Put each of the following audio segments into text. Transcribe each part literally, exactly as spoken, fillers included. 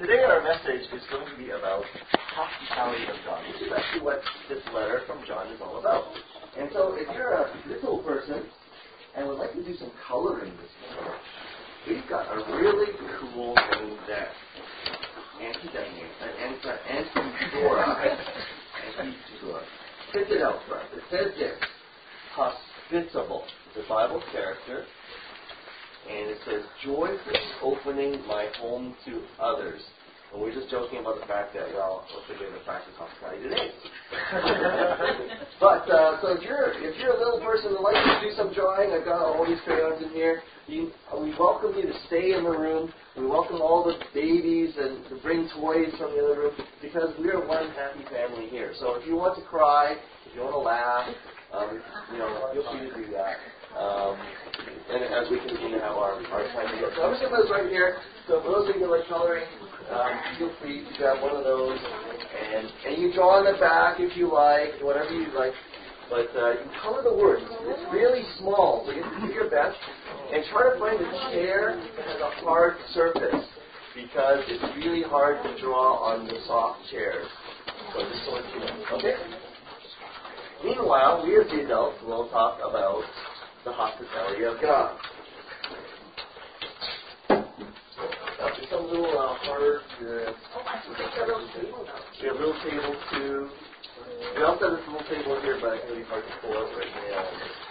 Today our message is going to be about hospitality of God, which is actually what this letter from John is all about. And so if you're a little person and would like to do some coloring this morning, we've got a really cool thing that Auntie Demi, Auntie Dora, Auntie Dora, printed out for us. It says this, hospitable. It's a Bible character. And it says, joyfully opening my home to others. And we're just joking about the fact that, well, we're going to practice hospitality today. but, uh, so if you're if you're a little person that likes to do some drawing, I've got all these crayons in here, you, we welcome you to stay in the room. We welcome all the babies and to bring toys from the other room, because we are one happy family here. So if you want to cry, if you want to laugh, um, you know, feel free to do that. Um, and as we continue to have our, our time together. So I'm just going to put this right here. So for those of you who like coloring, um, feel free to grab one of those. And, and you draw on the back if you like, whatever you like. But uh, you can color the words. It's really small, so you have to do your best. And try to find a chair that has a hard surface, because it's really hard to draw on the soft chairs. So just so you know. Okay? Meanwhile, we as the adults will talk about the hospitality of God. Uh, just some little uh, hard. Uh, we have a little table too. We also have this little table here, but it's really hard to pull out right now.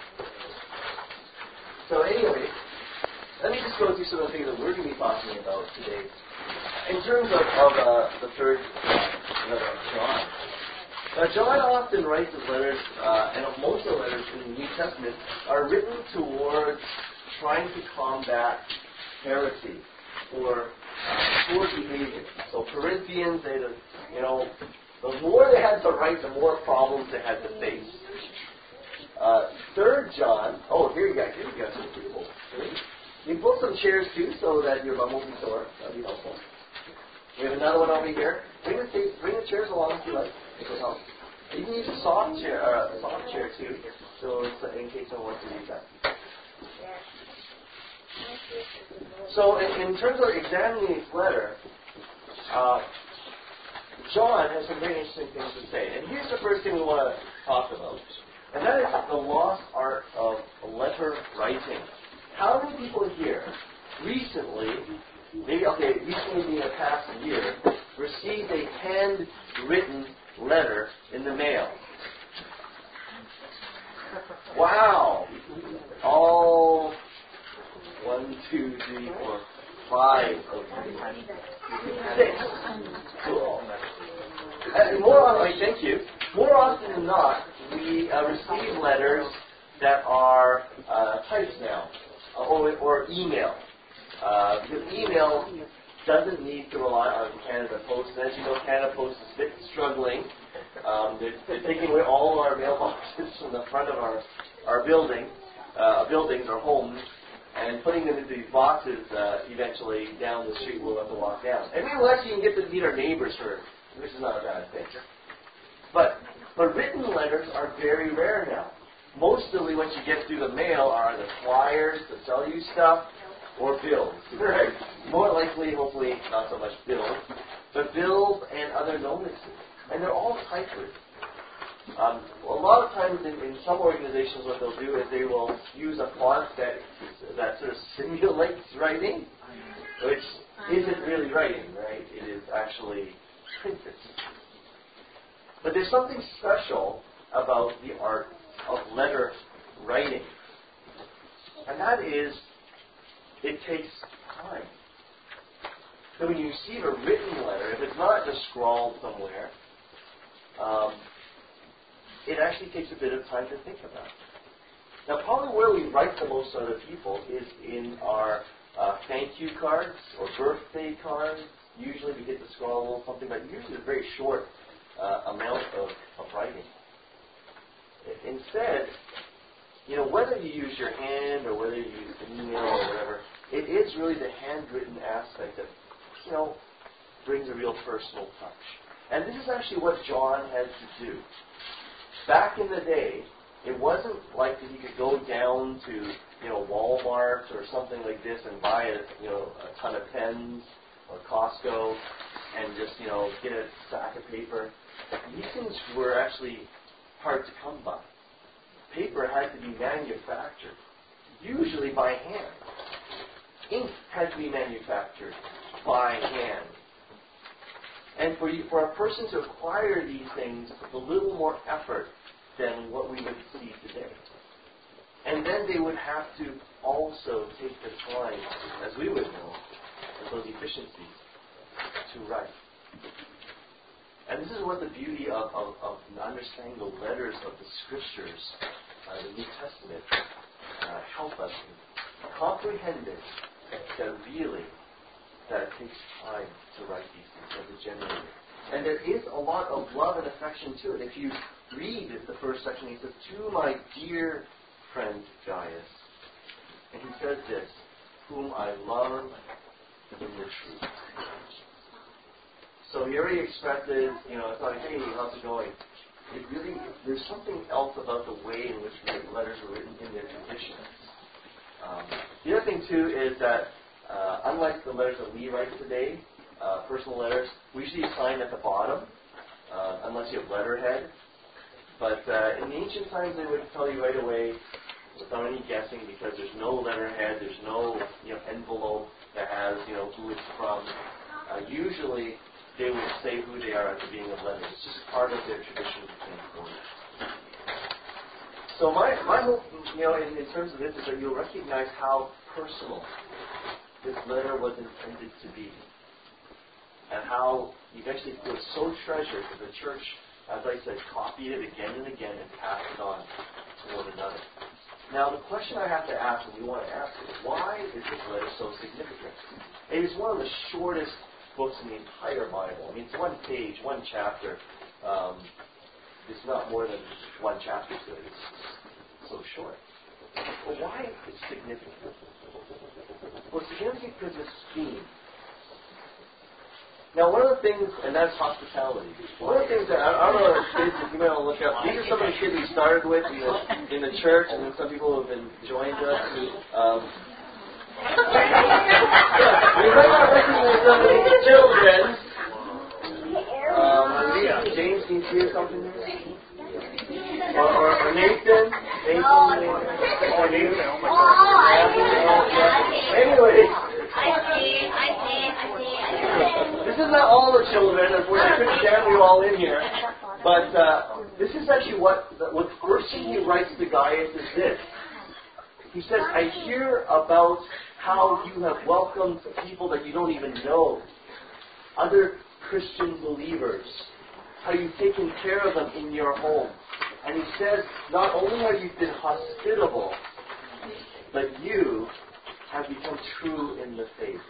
So anyway, let me just go through some of the things that we're going to be talking about today. In terms of, of uh, the third letter of John. Now, John often writes his letters, uh, and most of the letters in the New Testament are written towards trying to combat heresy or uh, poor behavior. So Corinthians, they, you know, the more they had to write, the more problems they had to face. Uh, Third John, oh, here you go, here you go, some people. You can pull some chairs too, so that your bum will be sore. That'd be helpful. We have another one over here. Bring the, bring the chairs along if you like. It will help. You can use a soft chair, uh, a soft chair too, so it's, uh, in case someone wants to use that. So, in, in terms of examining his letter, uh, John has some very interesting things to say. And here's the first thing we want to talk about, and that is the lost art of letter writing. How many people here recently, maybe okay, recently in the past year, received a handwritten letter in the mail? Wow! All one, two, three, four, five of you. Six. Cool. And more often, thank you. More often than not, we uh, receive letters that are uh, typed now, uh, or, or email. Uh, because email doesn't need to rely on Canada Post. And as you know, Canada Post is a bit struggling. Um, they're, they're taking away all of our mailboxes from the front of our our building, uh, buildings or homes, and putting them into these boxes. Uh, eventually, down the street, we'll have to walk down. And maybe we'll actually get to meet our neighbors first, which is not a bad thing. But but written letters are very rare now. Mostly, what you get through the mail are the flyers to sell you stuff, or bills. Right. More likely, hopefully, not so much bills, but bills and other notices. And they're all typewritten. Um, a lot of times in, in some organizations, what they'll do is they will use a font that that sort of simulates writing, which isn't really writing, right? It is actually printed. But there's something special about the art of letter writing. And that is, it takes time. So when you receive a written letter, if it's not just scrawled somewhere, um, it actually takes a bit of time to think about. Now, probably where we write the most to other people is in our uh, thank you cards or birthday cards. Usually we get to scrawl a little something, but usually a very short uh, amount of, of writing. Instead, you know, whether you use your hand or whether you use an email or whatever, it is really the handwritten aspect that, you know, brings a real personal touch. And this is actually what John had to do. Back in the day, it wasn't like that you could go down to, you know, Walmart or something like this and buy a, you know, a ton of pens or Costco and just, you know, get a stack of paper. And these things were actually hard to come by. Paper had to be manufactured, usually by hand. Ink had to be manufactured by hand. And for you, for a person to acquire these things, it's a little more effort than what we would see today. And then they would have to also take the time, as we would know, with those efficiencies, to write. And this is what the beauty of, of, of understanding the letters of the Scriptures, uh, the New Testament, uh, help us comprehend it, that really that it takes time to write these things, or to generate it. And there is a lot of love and affection to it. If you read the first section, he says, "To my dear friend Gaius," and he says this, "whom I love in the truth." So he already expected, you know, I thought, hey, how's it going? It really, there's something else about the way in which the letters were written in their traditions. Um, the other thing, too, is that uh, unlike the letters that we write today, uh, personal letters, we usually sign at the bottom, uh, unless you have letterhead. But uh, in the ancient times, they would tell you right away, without any guessing, because there's no letterhead, there's no, you know, envelope that has, you know, who it's from. Uh, usually, they would say who they are at the beginning of letters. It's just part of their tradition and format. So my, my hope, you know, in, in terms of this, is that you'll recognize how personal this letter was intended to be, and how eventually it was so treasured that the church, as I said, copied it again and again and passed it on to one another. Now, the question I have to ask, and we want to ask, is why is this letter so significant? It is one of the shortest books in the entire Bible. I mean, it's one page, one chapter. Um, it's not more than one chapter to it. It's so short. But why is it significant? Well, it's significant because it's theme. Now, one of the things, and that's hospitality. One of the things that, I, I don't know if kids, if you might want to look up, these are some of the kids we started with you know, in the church, and then some people have been joined us. Um, we might not recognize some of these children. Um, James, can you see something there? Or, or, or Nathan? Nathan? Or Nathan? Oh my God. Anyway. I see, I see, I see. This is not all the children. Unfortunately, I couldn't jam you all in here. But uh, this is actually what, what the first thing he writes to Gaius is this. He says, "I hear about how you have welcomed people that you don't even know, other Christian believers, how you've taken care of them in your home." And he says, not only have you been hospitable, but you have become true in the faith.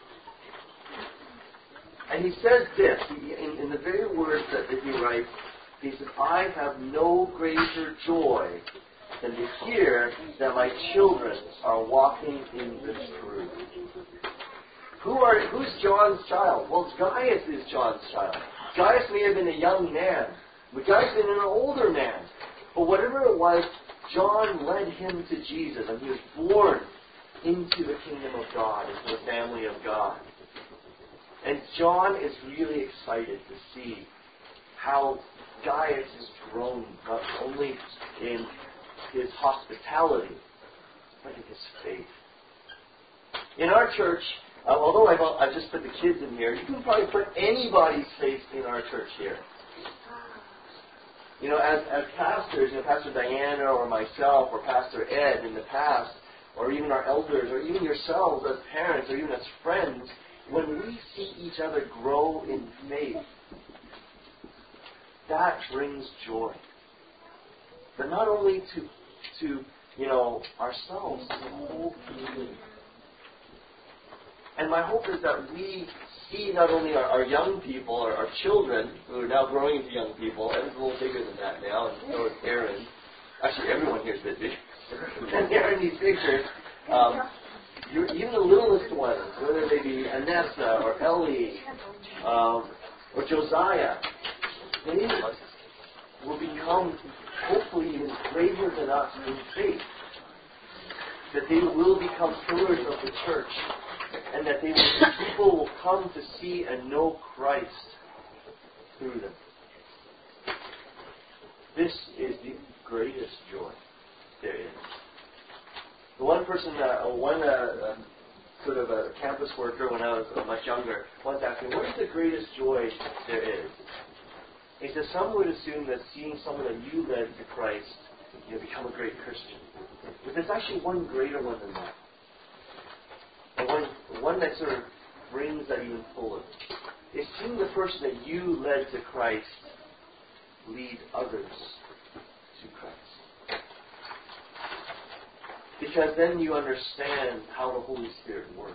And he says this, in, in the very words that, that he writes, he says, "I have no greater joy than to hear that my children are walking in the truth." Who are, who's John's child? Well, Gaius is John's child. Gaius may have been a young man, but Gaius had been an older man. But whatever it was, John led him to Jesus, and he was born into the kingdom of God, into the family of God. And John is really excited to see how Gaius has grown, not only in his hospitality, but in his faith. In our church, uh, although I've, I've just put the kids in here, you can probably put anybody's face in our church here. You know, as, as pastors, you know, Pastor Diana or myself or Pastor Ed in the past, or even our elders, or even yourselves as parents, or even as friends, when we see each other grow in faith, that brings joy. But not only to, to you know, ourselves, to the whole community. And my hope is that we see not only our, our young people, or our children, who are now growing into young people, Evan's a little bigger than that now, and so is Aaron. Actually, everyone here is a bit big. And Aaron, these pictures, um, you're, even the littlest ones, whether they be Anessa or Ellie um, or Josiah, they will become hopefully even greater than us in faith. That they will become pillars of the church and that they will, people will come to see and know Christ through them. This is the greatest joy there is. The one person, uh, one uh, uh, sort of a campus worker when I was uh, much younger, once asked me, what is the greatest joy there is? He says, some would assume that seeing someone that you led to Christ, you know, become a great Christian. But there's actually one greater one than that. The one, one that sort of brings that even fuller. Is seeing the person that you led to Christ lead others to Christ. Because then you understand how the Holy Spirit works.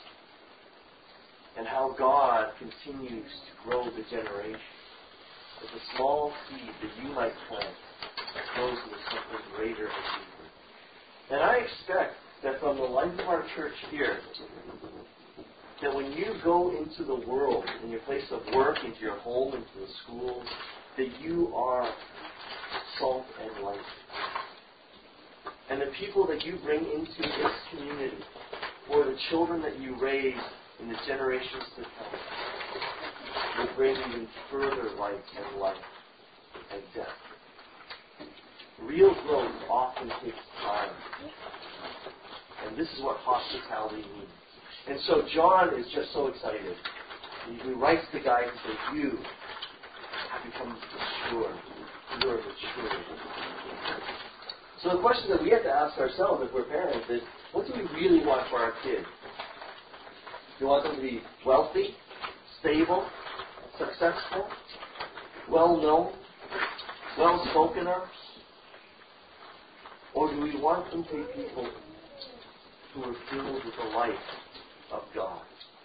And how God continues to grow the generation. That the small seed that you might plant grows into something greater and deeper. And I expect that from the life of our church here, that when you go into the world, in your place of work, into your home, into the schools, that you are salt and light. And the people that you bring into this community, or the children that you raise in the generations to come, will bring even further light and life and depth. Real growth often takes time. And this is what hospitality means. And so John is just so excited. He writes the guy and says, you have become mature. You are mature. So the question that we have to ask ourselves if we're parents is, what do we really want for our kids? Do we want them to be wealthy, stable, successful, well-known, well-spoken of? Or do we want them to be people who are filled with the life of God?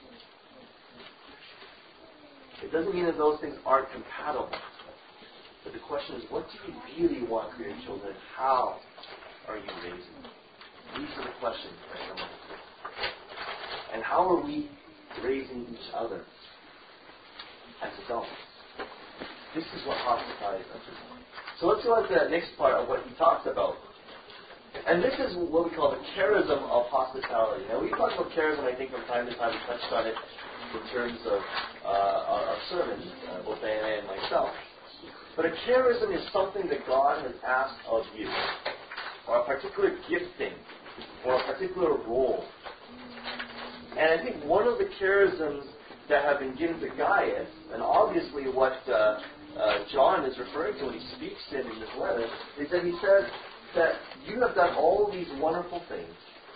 It doesn't mean that those things aren't compatible. But the question is, what do you really want for your children? How are you raising them? These are the questions that come up. And how are we raising each other as adults? This is what hospitality is. So let's go on to that next part of what he talks about. And this is what we call the charism of hospitality. Now, we talk about charism, I think, from time to time. We touched on it in terms of uh, our, our sermons, uh, both Diana and myself. But a charism is something that God has asked of you, or a particular gifting, or a particular role. And I think one of the charisms that have been given to Gaius, and obviously what uh, uh, John is referring to when he speaks to him in this letter, is that he says that you have done all these wonderful things,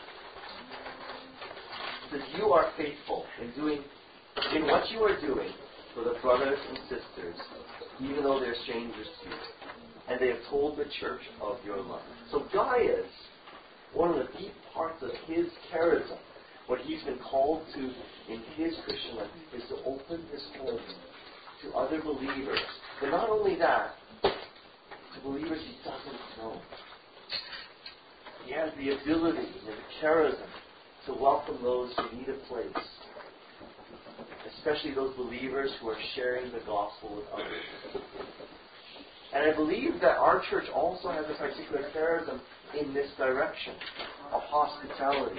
that you are faithful in doing, in what you are doing for the brothers and sisters, even though they're strangers to you. And they have told the church of your love. So Gaius, one of the deep parts of his charism, what he's been called to in his Christian life, is to open his home to other believers. But not only that, to believers he doesn't know. He has the ability and the charism to welcome those who need a place, especially those believers who are sharing the gospel with others. And I believe that our church also has a particular charism in this direction of hospitality.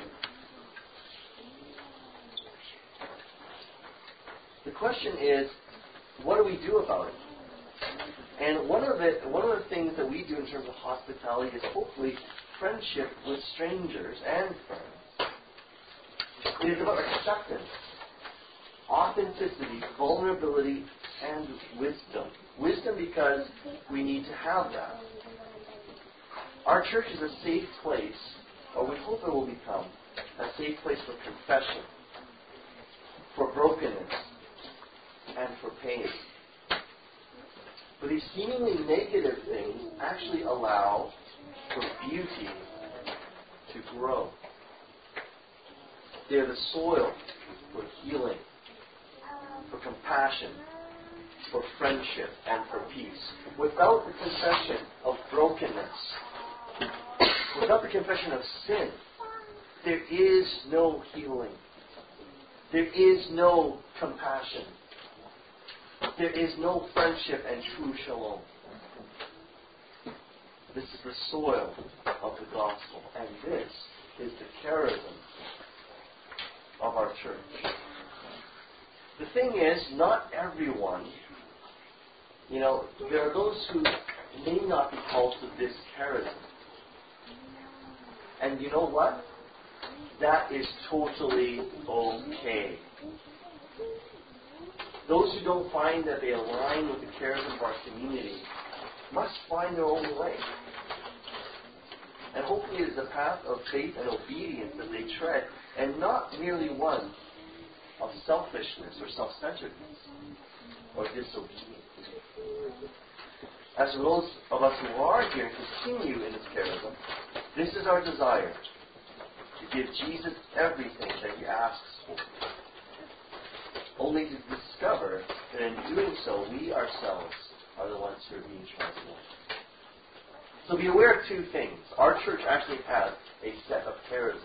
The question is, what do we do about it? And one of the one of the things that we do in terms of hospitality is hopefully friendship with strangers and friends. It is about acceptance, authenticity, vulnerability, and wisdom. Wisdom because we need to have that. Our church is a safe place, or we hope it will become a safe place for confession, for brokenness, and for pain. But these seemingly negative things actually allow for beauty to grow. They're the soil for healing, for compassion, for friendship, and for peace. Without the confession of brokenness, without the confession of sin, there is no healing. There is no compassion. There is no friendship and true shalom. This is the soil of the gospel, and this is the charism of our church. The thing is, not everyone, you know, there are those who may not be called to this charism. And you know what? That is totally okay. Those who don't find that they align with the charism of our community must find their own way. And hopefully it is a path of faith and obedience that they tread, and not merely one of selfishness or self-centeredness or disobedience. As for those of us who are here and continue in this charism, this is our desire, to give Jesus everything that He asks for, only to discover that in doing so, we ourselves are the ones who are being transformed. So be aware of two things. Our church actually has a set of charisms.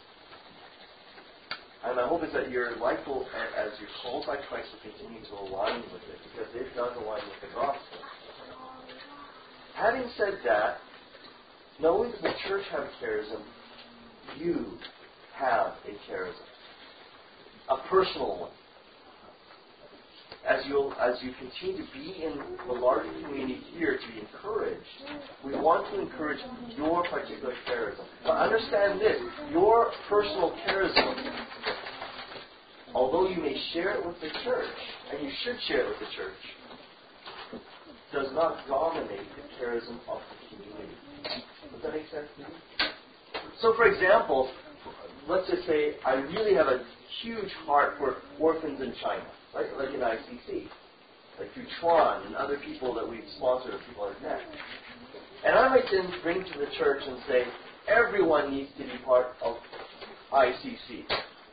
And my hope is that your life will, as you're called by Christ, will continue to align with it, because it does align with the gospel. Having said that, not only does the church have a charism, you have a charism. A personal one. As you as you continue to be in the larger community here to be encouraged, we want to encourage your particular charism. But understand this, your personal charism, although you may share it with the church, and you should share it with the church, does not dominate the charism of the community. Does that make sense to you? So for example, let's just say I really have a huge heart for orphans in China. Like, like in I C C, like through Chuan and other people that we've sponsored, people like that. And I might then bring to the church and say, everyone needs to be part of I C C.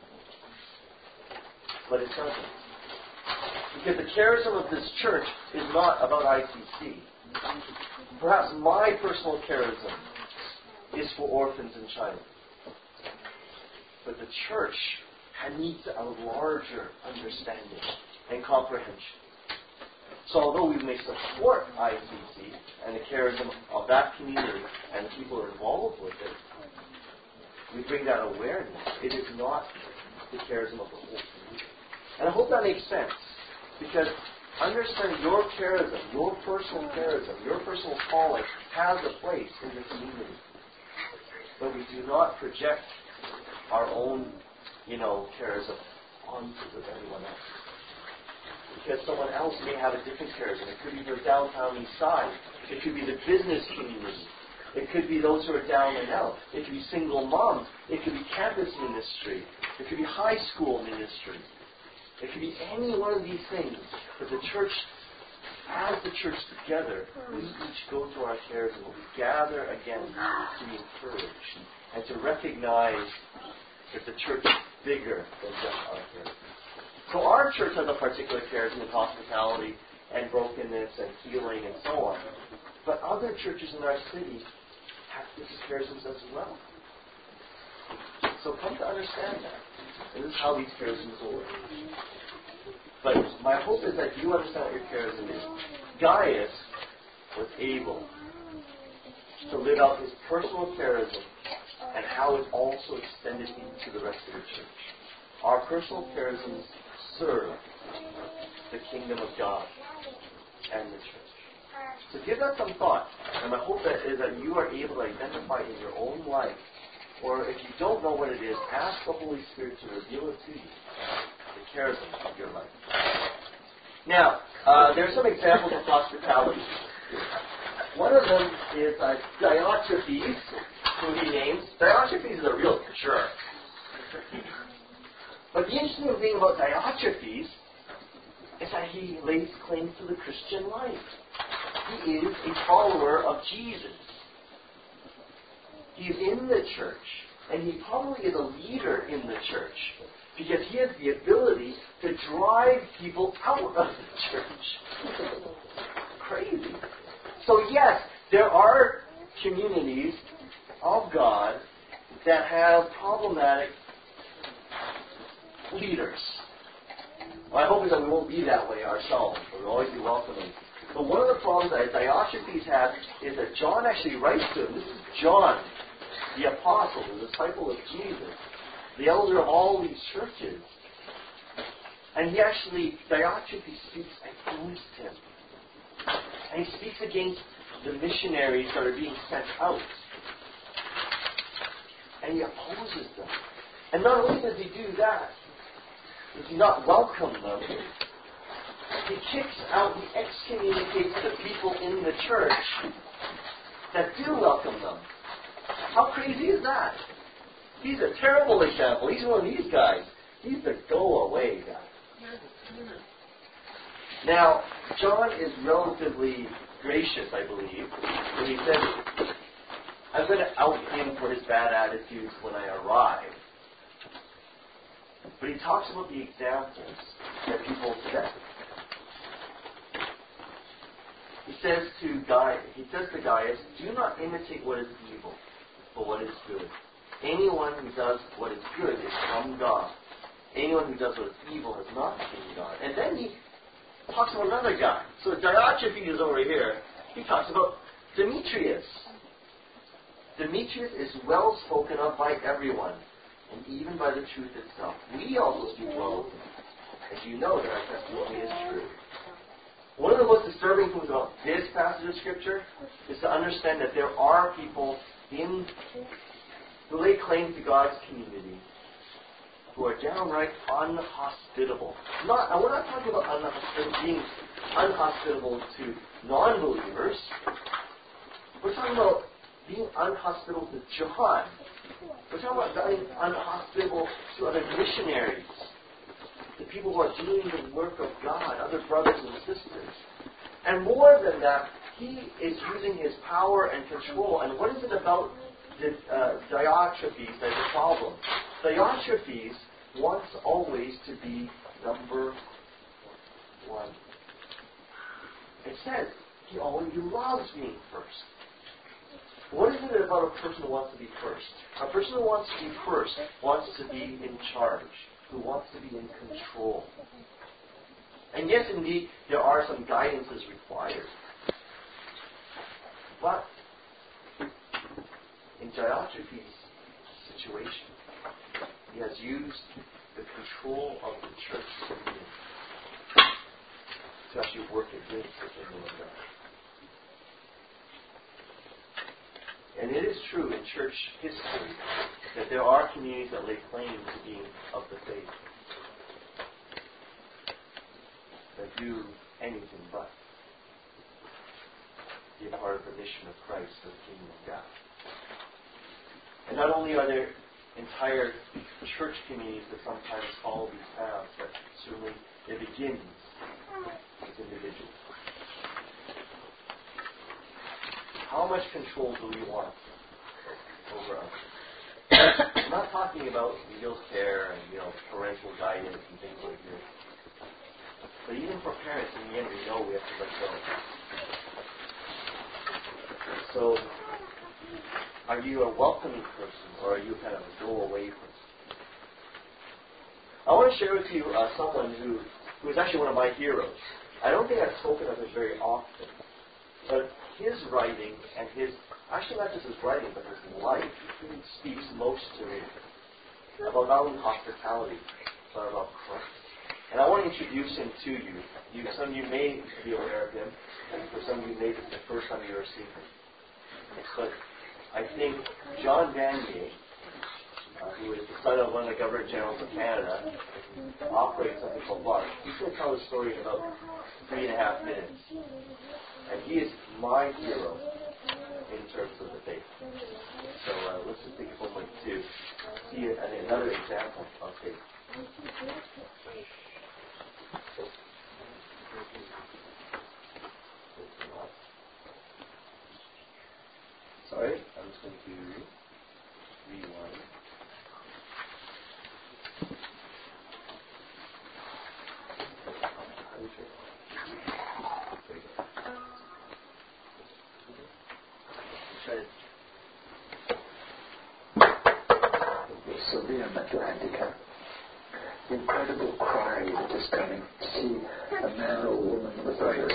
But it doesn't. Because the charism of this church is not about I C C. Perhaps my personal charism is for orphans in China. But the church needs a larger understanding and comprehension. So although we may support I C C and the charism of that community and the people who are involved with it, we bring that awareness. It is not the charism of the whole community. And I hope that makes sense, because understanding your charism, your personal charism, your personal calling has a place in the community. But we do not project our own you know, charism onto everyone else. Because someone else may have a different charism. It could be the downtown east side. It could be the business community. It could be those who are down and out. It could be single moms. It could be campus ministry. It could be high school ministry. It could be any one of these things. But the church, as the church together, we each go through our charism. We gather again to be encouraged and to recognize that the church is bigger than just our charism. So our church has a particular charism in hospitality and brokenness and healing and so on. But other churches in our city have different charisms as well. So come to understand that. And this is how these charisms will work. But my hope is that you understand what your charism is. Gaius was able to live out his personal charism and how it also extended into the rest of the church. Our personal charisms serve the kingdom of God and the church. So give that some thought. And my hope that is that you are able to identify in your own life, or if you don't know what it is, ask the Holy Spirit to reveal it to you, the charism of your life. Now, uh, there are some examples of hospitality. One of them is uh, Diotrephes, who he names. Diotrephes is a real jerk. But the interesting thing about Diotrephes is that he lays claim to the Christian life. He is a follower of Jesus. He's in the church, and he probably is a leader in the church, because he has the ability to drive people out of the church. Crazy. So yes, there are communities of God that have problematic leaders. My hope is that we won't be that way ourselves, but we'll always be welcoming. But one of the problems that Diotrephes had is that John actually writes to him. This is John, the apostle, the disciple of Jesus. the elder of all these churches. And he actually, Diotrephes speaks against him. And he speaks against the missionaries that are being sent out. And he opposes them. And not only does he do that, does he not welcome them, he kicks out, he excommunicates the people in the church that do welcome them. How crazy is that? He's a terrible example. He's one of these guys. He's the go-away guy. Now, John is relatively gracious, I believe, when he says, I'm going to out him for his bad attitudes when I arrive. But he talks about the examples that people set. He says to Guy, he says to Gaius, do not imitate what is evil, but what is good. Anyone who does what is good is from God. Anyone who does what is evil is not from God. And then he talks about another guy. So Diotrephes is over here. He talks about Demetrius. Demetrius is well spoken of by everyone, and even by the truth itself. We also speak well of him, as you know that our testimony is true. One of the most disturbing things about this passage of Scripture is to understand that there are people in who lay claim to God's community who are downright unhospitable. Not, and we're not talking about unhospitable, being unhospitable to non-believers. We're talking about being unhospitable to John. We're talking about being unhospitable to other missionaries, the people who are doing the work of God, other brothers and sisters. And more than that, he is using his power and control. And what is it about the, uh, Diotrephes that's a problem? Diotrephes wants always to be number one. It says he always loves being first. What is it about a person who wants to be first? A person who wants to be first wants to be in charge, who wants to be in control. And yes, indeed, there are some guidances required. But in Diotrephes' situation, he has used the control of the church to actually work against the kingdom of God. And it is true in church history that there are communities that lay claim to being of the faith, that do anything but be a part of the mission of Christ for the kingdom of God. And not only are there entire church communities that sometimes follow these paths, but certainly it begins with individuals. How much control do we want over us? I'm not talking about legal care and, you know, parental guidance and things like this. But even for parents, in the end, we know we have to let go. So, are you a welcoming person, or are you kind of a go-away person? I want to share with you uh, someone who, who is actually one of my heroes. I don't think I've spoken of him very often, but his writing and his, actually not just his writing, but his life speaks most to me about not only hospitality, but about Christ. And I want to introduce him to you. you. Some of you may be aware of him, and for some of you, maybe it's the first time you ever seen him. But I think John Vanier, uh, who is the son of one of the Governor Generals of Canada, operates something called LARC. He's going to tell his story in about three and a half minutes. And he is my hero in terms of the faith. So uh, let's just take a moment to see an, another example of faith. Sorry, I'm just going to rewind. Sylvia Atlantica. The incredible cry that is coming to see a man or woman with others.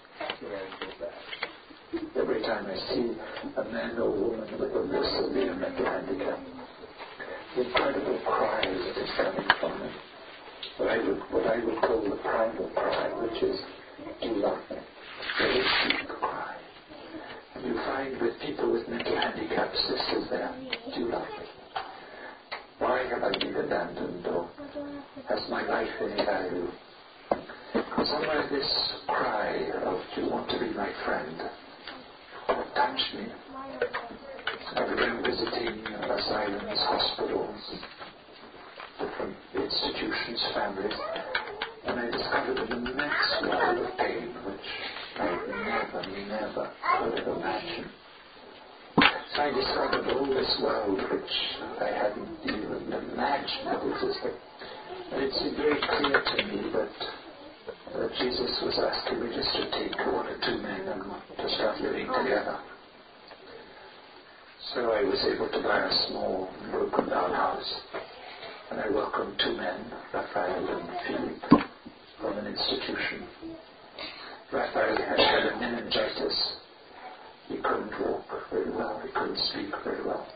Every time I see a man or woman with a Sylvia Atlantica, incredible cry that is coming from them. What I would, what I would call the primal cry, which is, do you love me? Very deep cry. And you find with people with mental handicaps, this is there. Do you love me? Why have I been abandoned? Or has my life any value? Somewhere this cry of, do you want to be my friend? Touched me. I began visiting asylums, hospitals, different institutions, families, and I discovered an immense world of pain which I never, never could have imagined. So I discovered all this world which I hadn't even imagined that existed. And it seemed very clear to me that that Jesus was asking me just to take one or two men and to start living together. So I was able to buy a small broken down house, and I welcomed two men, Raphael and Philippe, from an institution. Raphael had had a meningitis. He couldn't walk very well, he couldn't speak very well.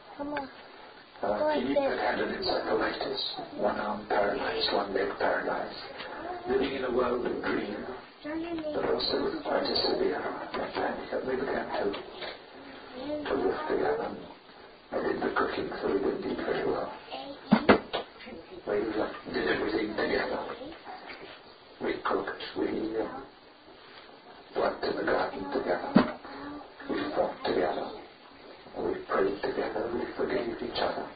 Uh, Philippe had had an encephalitis, one arm paralyzed, one leg paralyzed, living in a world of dream, but also with quite a severe mental handicap. We began to, to live together. I did the cooking, so we didn't eat very well. We uh, did everything together. We cooked, we uh, worked in the garden together. We fought together. We prayed together. We forgave each other.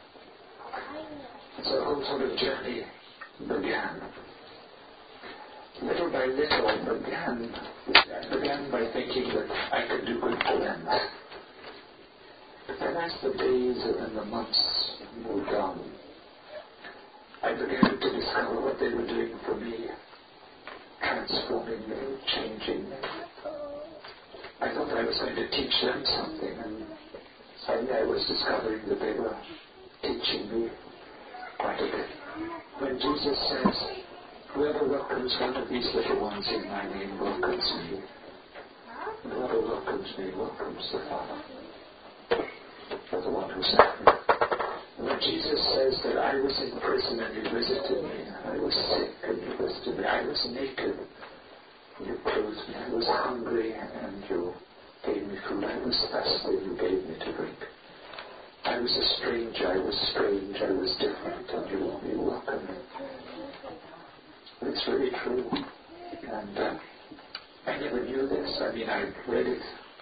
And so a whole sort of journey began. Little by little began, I began by thinking that I could do good for them. But then as the days and the months moved on, I began to discover what they were doing for me, transforming me, changing me. I thought I was going to teach them something, and suddenly I was discovering that they were teaching me quite a bit. When Jesus says, whoever welcomes one of these little ones in my name welcomes me. And whoever welcomes me welcomes the Father, or the one who sent me. And when Jesus says that I was in prison and you visited me, I was sick and you visited me, I was naked, you clothed me, I was hungry and you gave me food, I was thirsty and you gave me to drink. I was a stranger, I was strange, I was different, and you, you welcomed me. It's really true. And uh, I never knew this. I mean, I read it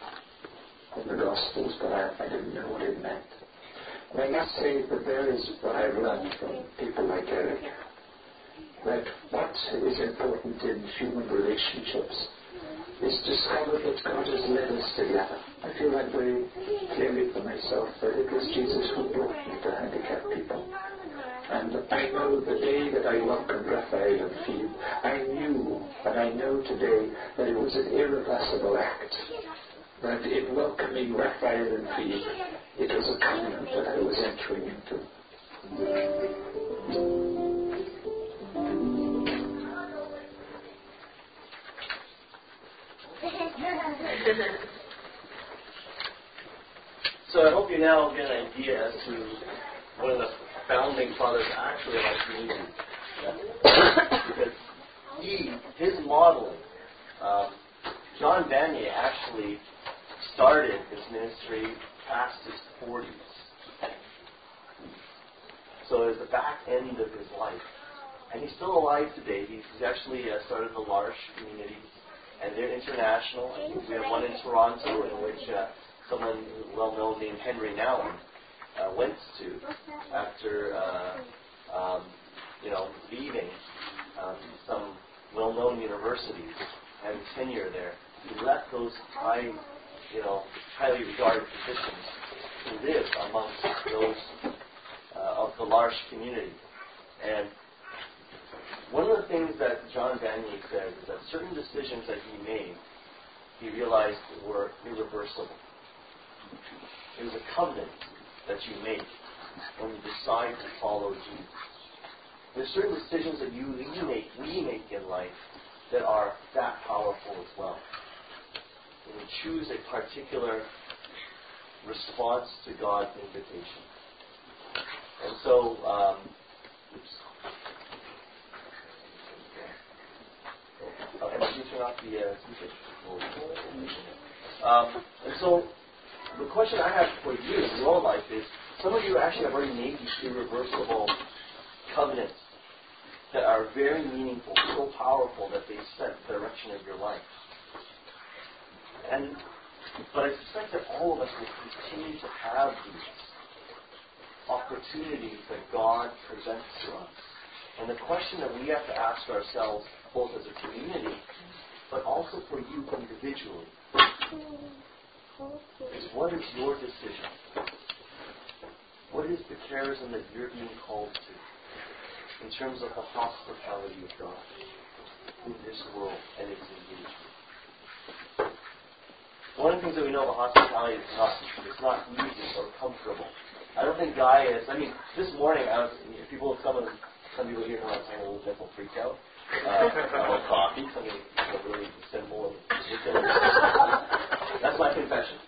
in the Gospels, but I, I didn't know what it meant. And I must say that there is what I've learned from people like Eric, that what is important in human relationships is to discover that God has led us together. I feel that very clearly for myself, that it was Jesus who brought me to handicapped people. And I know the day that I welcomed Raphael and Philippe, I knew, and I know today, that it was an irreversible act. That in welcoming Raphael and Philippe, it was a covenant that I was entering into. So I hope you now get an idea as to one of the founding fathers actually of our community. Because he, his modeling, um, John Vanier actually started his ministry past his forties. So it was the back end of his life. And he's still alive today. He's, he's actually uh, started the L'Arche community. And they're international. We have one in Toronto in which uh, someone well-known named Henry Nouwen uh, went to after, uh, um, you know, leaving um, some well-known universities, having tenure there. He left those high, you know, highly regarded positions to live amongst those uh, of the L'Arche community. And one of the things that John Vanier says is that certain decisions that he made, he realized were irreversible. It was a covenant that you make when you decide to follow Jesus. There's certain decisions that you, you make, we make in life that are that powerful as well. When we choose a particular response to God's invitation. And so, um, oops. Oh, and did you turn off the uh, speaker? Um, and so, the question I have for you in your life is, some of you actually have already made these irreversible covenants that are very meaningful, so powerful that they set the direction of your life. And but I suspect that all of us will continue to have these opportunities that God presents to us. And the question that we have to ask ourselves, both as a community, but also for you individually, is what is your decision? What is the charism that you're being called to in terms of the hospitality of God in this world and its engagement? One of the things that we know about hospitality is not, it's not easy or comfortable. I don't think Guy is. I mean, this morning, I was, people have come and some people here know I'm saying a little gentle freak out. Uh, about coffee, something really simple and ridiculous. That's my confession.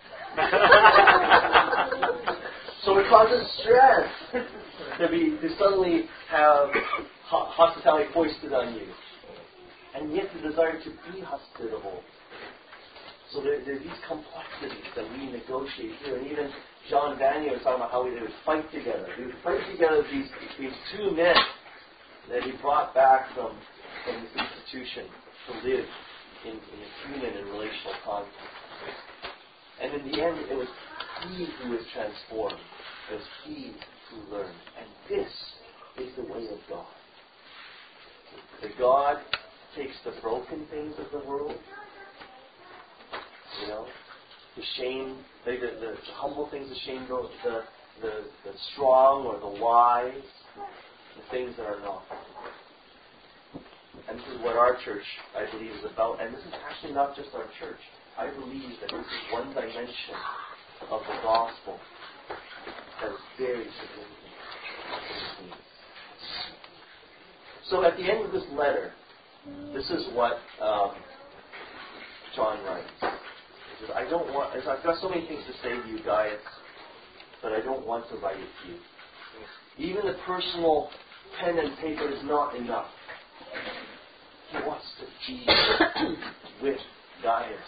So it causes stress to be to suddenly have ho- hospitality foisted on you, and yet the desire to be hospitable. So there, there are these complexities that we negotiate here, and even John Vanier was talking about how they would fight together. They would fight together these these two men that he brought back from from this institution to live in, in a human and relational context. And in the end, it was he who was transformed. It was he who learned. And this is the way of God. That God takes the broken things of the world, you know, the shame, the, the, the humble things, the shame, the, the, the strong or the wise, the things that are not. And this is what our church, I believe, is about. And this is actually not just our church. I believe that this is one dimension of the gospel that is very significant. So at the end of this letter, this is what um, John writes. He says, I don't want, I've got so many things to say to you guys, but I don't want to write it to you. Even the personal pen and paper is not enough. He wants to be with Gaius.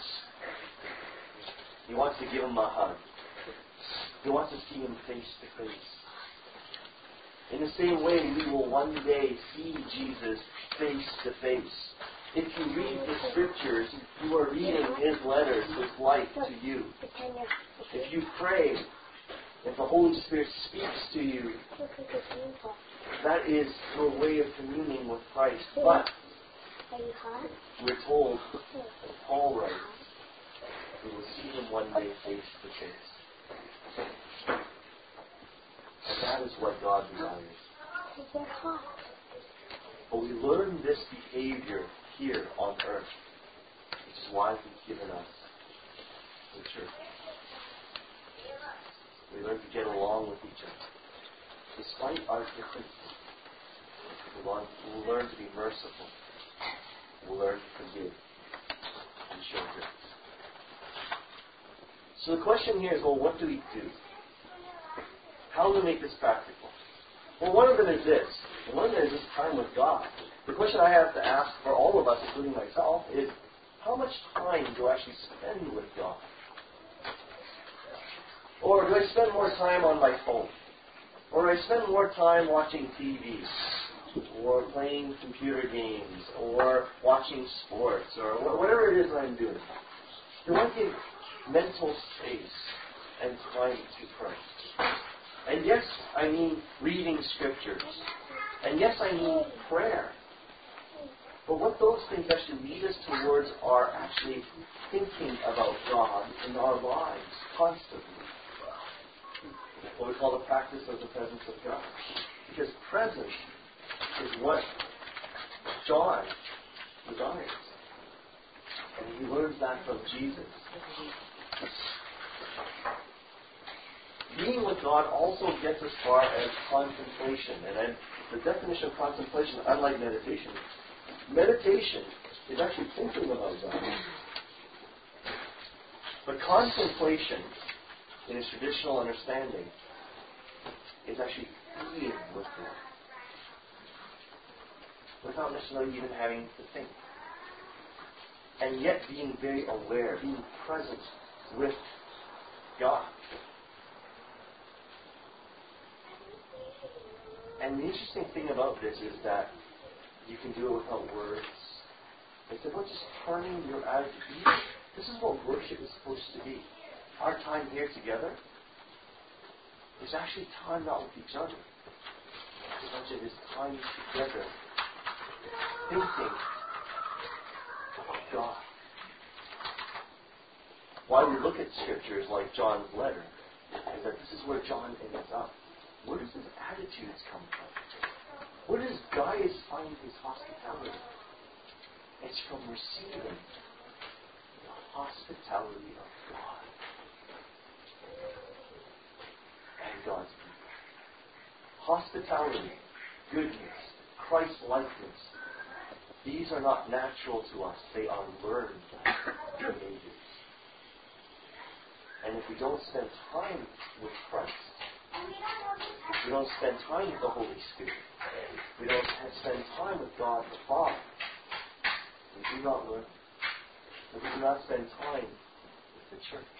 He wants to give him a hug. He wants to see him face to face. In the same way, we will one day see Jesus face to face. If you read the Scriptures, you are reading His letters, His life to you. If you pray, if the Holy Spirit speaks to you, that is your way of communing with Christ. But we're told, as Paul writes, we will see Him one day face to face. And that is what God desires. But we learn this behavior here on earth, which is why He's given us the church. We learn to get along with each other. Despite our differences, we'll learn to be merciful. We'll learn to forgive and show grace. So the question here is, well, what do we do? How do we make this practical? Well, one of them is this. One of them is this time with God. The question I have to ask for all of us, including myself, is how much time do I actually spend with God? Or do I spend more time on my phone? Or do I spend more time watching T V? Or playing computer games? Or watching sports? Or whatever it is I'm doing? Do I give mental space and time to pray? And yes, I mean reading Scriptures. And yes, I mean prayer. But what those things actually lead us towards are actually thinking about God in our lives constantly. What we call the practice of the presence of God. Because presence is what John desires. And he learns that from Jesus. Being with God also gets as far as contemplation. And then the definition of contemplation, unlike meditation, meditation is actually thinking about God. But contemplation, in its traditional understanding, is actually being with God. Without necessarily even having to think. And yet being very aware, being present with God. And the interesting thing about this is that you can do it without words. It's about just turning your attitude. This is what worship is supposed to be. Our time here together is actually time not with each other. As much as it is time together thinking about God. Why we look at scriptures like John's letter is that this is where John ends up. Where does his attitudes come from? Where does Gaius find his hospitality? It's from receiving the hospitality of God and God's people. Hospitality, goodness, Christ-likeness, these are not natural to us. They are learned behaviors. And if we don't spend time with Christ, if we don't spend time with the Holy Spirit, if we don't spend time with God the Father, we do not learn. If we do not spend time with the church,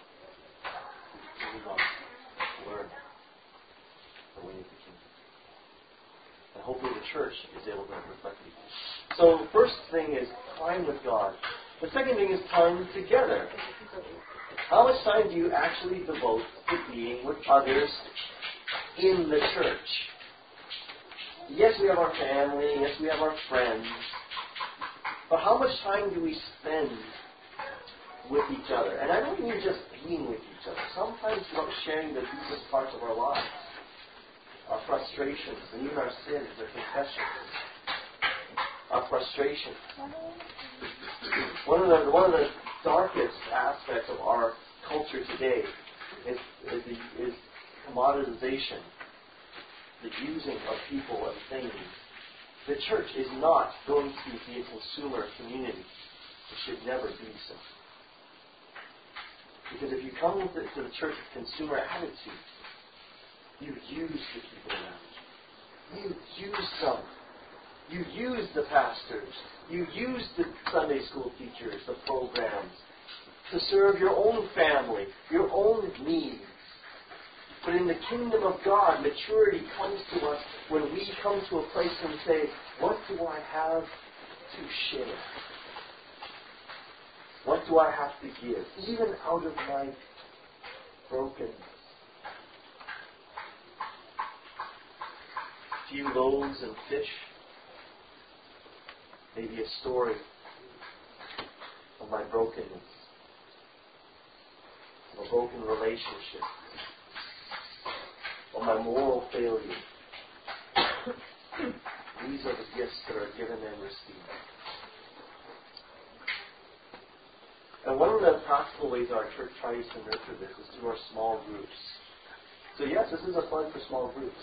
we do not learn the way of the kingdom. And hopefully the church is able to reflect these. So the first thing is time with God. The second thing is time together. How much time do you actually devote to being with others in the church? Yes, we have our family. Yes, we have our friends. But how much time do we spend with each other? And I don't mean just being with each other. Sometimes it's about sharing the deepest parts of our lives. Our frustrations, and even our sins, our confessions. Our frustrations. One of the one of the darkest aspects of our culture today is is, the, is commoditization, the using of people and things. The church is not going to be a consumer community. It should never be so. Because if you come to the church with consumer attitude, you use the people around you. You use them. You use the pastors. You use the Sunday school teachers, the programs, to serve your own family, your own needs. But in the kingdom of God, maturity comes to us when we come to a place and say, what do I have to share? What do I have to give? Even out of my brokenness. A few loaves and fish. Maybe a story of my brokenness. Of a broken relationship. Of my moral failure. These are the gifts that are given and received. And one of the practical ways our church tries to nurture this is through our small groups. So yes, this is a plug for small groups.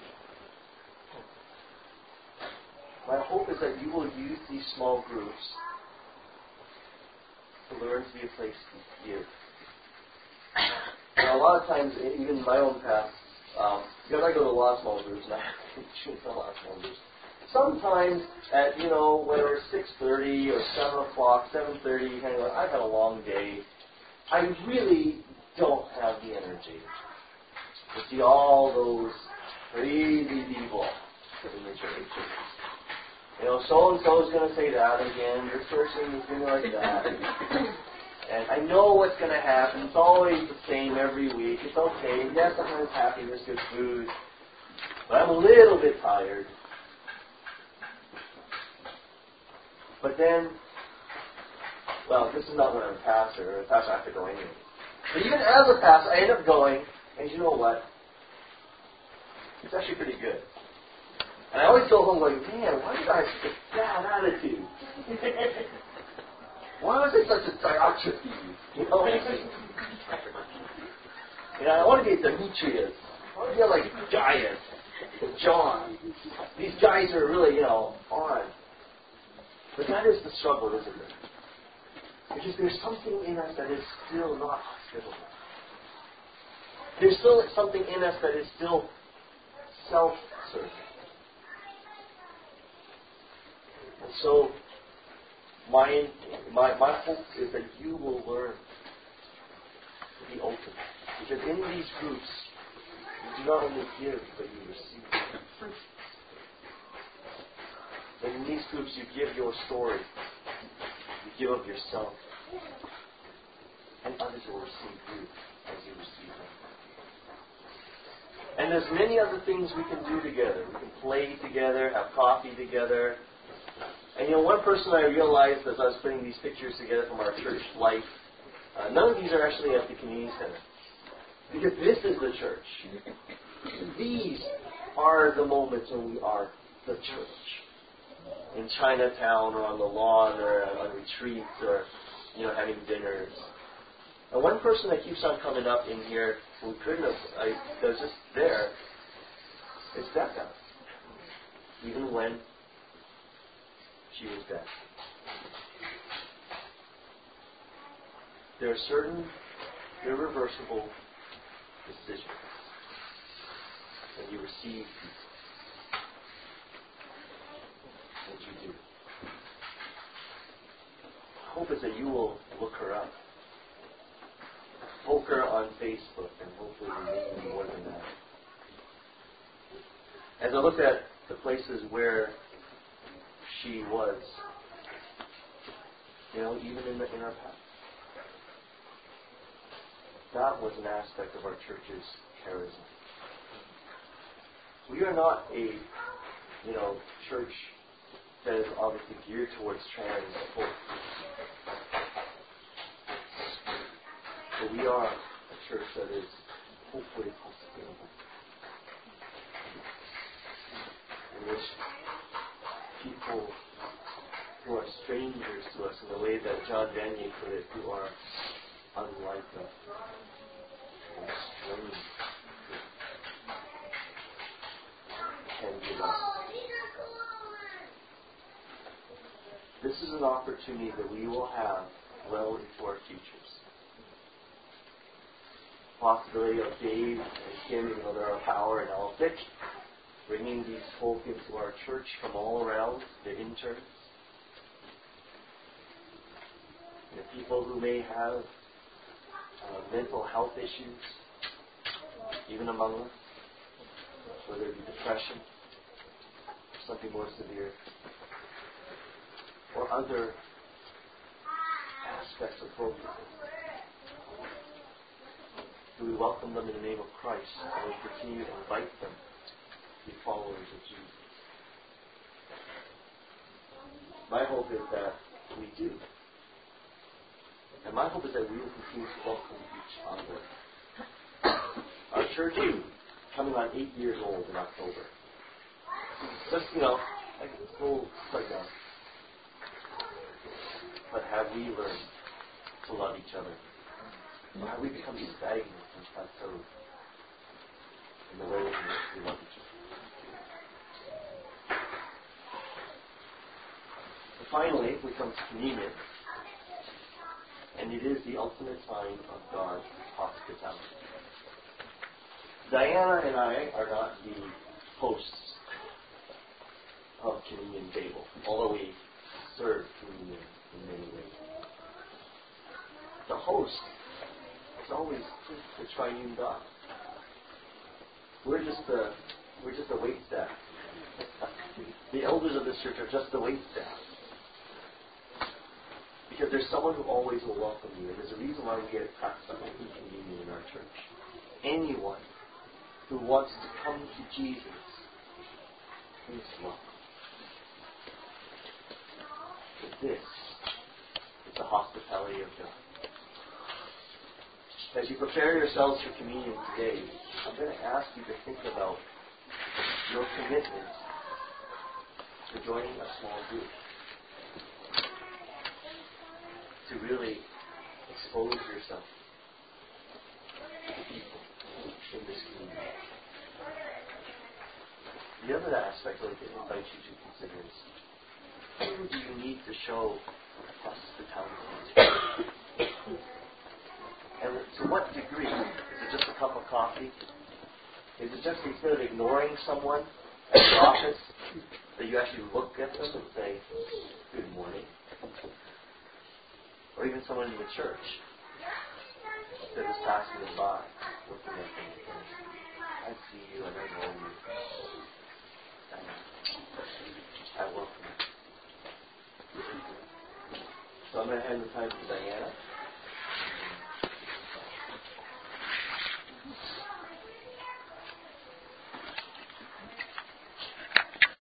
My hope is that you will use these small groups to learn to be a place to give. Now, a lot of times, even in my own past, um, because I go to a lot of small groups, and I choose a lot of small groups. Sometimes at, you know, whether it's six thirty or seven o'clock, seven thirty, you kind of go, I've had a long day. I really don't have the energy to see all those crazy people in the church. You know, so-and-so is going to say that again. This person is going to like that. And I know what's going to happen. It's always the same every week. It's okay. Yes, I'm happy. There's good food. But I'm a little bit tired. But then, well, this is not when I'm a pastor. A pastor, I have to go anyway. But even as a pastor, I end up going, and you know what? It's actually pretty good. And I always go home going, man, why did I have such a bad attitude? Why was I such a Diotrephes? You know what I mean? You know, I want to be a Demetrius. I want to be like Gaius, John. These guys are really, you know, on. But that is the struggle, isn't it? Because there's something in us that is still not hospitable. There's still something in us that is still self-serving. And so, my, my, my hope is that you will learn the ultimate. Because in these groups, you do not only give, but you receive. And in these groups, you give your story. You give of yourself. And others will receive you as you receive them. And there's many other things we can do together. We can play together, have coffee together. And you know, one person I realized as I was putting these pictures together from our church life, uh, none of these are actually at the community center. Because this is the church. These are the moments when we are the church. In Chinatown or on the lawn or on retreats or, you know, having dinners. And one person that keeps on coming up in here who couldn't have, I, that was just there, is Becca. Even when she was dead. There are certain irreversible decisions that you receive and you do. Hope is that you will look her up. Poke her on Facebook and hopefully maybe more than that. As I looked at the places where she was, you know, even in, the, in our past, that was an aspect of our church's charisma. We are not a, you know, church that is obviously geared towards trans folk. But we are a church that is hopefully hospitable, in which people who are strangers to us, in the way that John Vanier put it, who are unlike us, and strange, can be loved. This is an opportunity that we will have well into our futures. Possibility of Dave and Kim, even though they're a power in Elphick, bringing these folk into our church from all around, the interns. The people who may have uh, mental health issues, even among us, whether it be depression, or something more severe, or other aspects of brokenness. Do we welcome them in the name of Christ and we continue to invite them to be followers of Jesus? My hope is that we do. And my hope is that we will continue to welcome each other. Our church is coming on eight years old in October. Just, you know, like it's a little quite young. But have we learned to love each other? Or have we become stagnant and plateaued in the way in which we love each other? And finally, we come to communion. And it is the ultimate sign of God's hospitality. Diana and I are not the hosts of communion table, although we serve communion in many ways. The host is always the triune God. We're just the we're just a wait staff. The elders of this church are just the wait staff. Because there's someone who always will welcome you, and there's a reason why we get practice of open communion in our church. Anyone who wants to come to Jesus is welcome. But this is the hospitality of God. As you prepare yourselves for communion today, I'm going to ask you to think about your commitment to joining a small group. To really expose yourself to people in this community. The other aspect I'd like to invite you to consider is, who do you need to show hospitality to? And to what degree? Is it just a cup of coffee? Is it just instead of ignoring someone at the office, that you actually look at them and say, good morning? Or even someone in the church, instead of just passing them by, looking at them and saying, I see you and I know you. And I welcome you. So I'm going to hand the time to Diana.